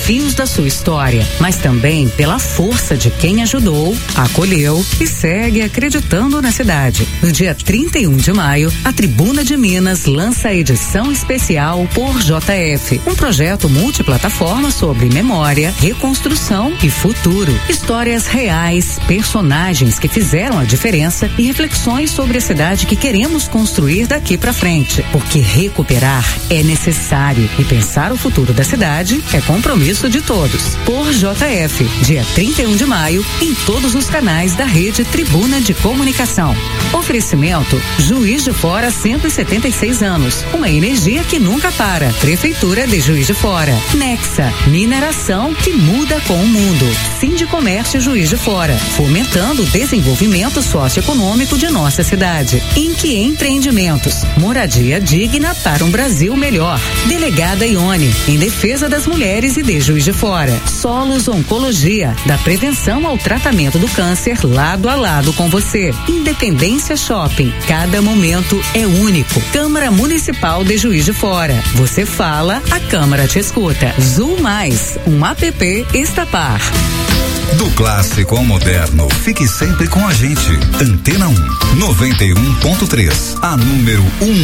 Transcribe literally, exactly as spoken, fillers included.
desafios da sua história, mas também pela força de quem ajudou, acolheu e segue acreditando na cidade. No dia trinta e um de maio, a Tribuna de Minas lança a edição especial Por J F, um projeto multiplataforma sobre memória, reconstrução e futuro. Histórias reais, personagens que fizeram a diferença e reflexões sobre a cidade que queremos construir daqui pra frente. Porque recuperar é necessário e pensar o futuro da cidade é compromisso de todos. Por J F, dia trinta e um de maio, em todos os canais da rede Tribuna de Comunicação. Oferecimento Juiz de Fora, cento e setenta e seis anos. Uma energia que nunca para. Prefeitura de Juiz de Fora. Nexa, mineração que muda com o mundo. Sindicomércio Juiz de Fora, fomentando o desenvolvimento socioeconômico de nossa cidade. Inque Empreendimentos, moradia digna para um Brasil melhor. Delegada Ione, em defesa das mulheres e de Juiz de Fora. Solos Oncologia, da prevenção ao tratamento do câncer lado a lado com você. Independência Shopping, cada momento é único. Câmara Municipal de Juiz de Fora. Você fala, a Câmara te escuta. Zul Mais, um app Estapar. Do clássico ao moderno, fique sempre com a gente. Antena um, noventa e um ponto três, a número um.